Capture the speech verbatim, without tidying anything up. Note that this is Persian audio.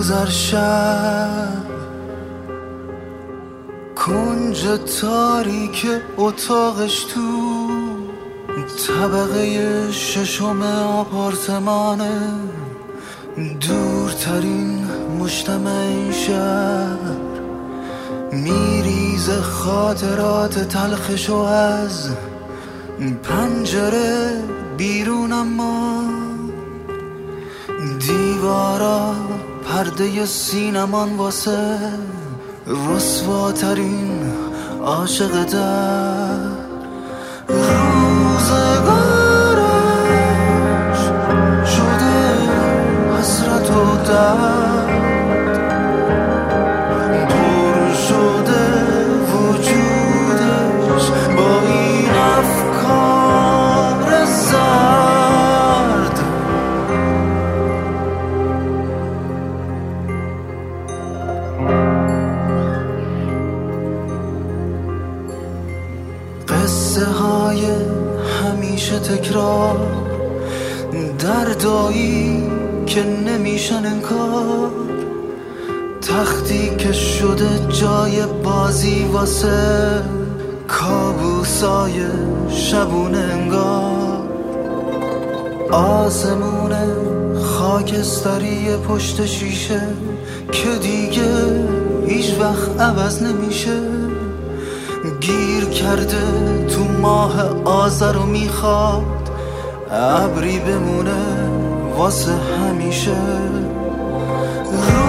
روز هر شب کنج تاریک اتاقش تو طبقه ششم آپارتمانه، دورترین مجتمع این شهر، میریزه خاطرات تلخشو از پنجره بیرون، اما دیوارا پرده سینمان واسه رسواترین عاشق در روزگارش شده حسرت و درد، پر شده وجودش با این افکار زرد. قصه های همیشه تکرار، دردایی که نمیشن انکار، تختی که شده جای بازی واسه کابوسای شبونه انگار، آسمون خاکستری پشت شیشه که دیگه هیچ وقت عوض نمیشه، گیر کرده تو ماه آذر و میخواد ابری بمونه واسه همیشه.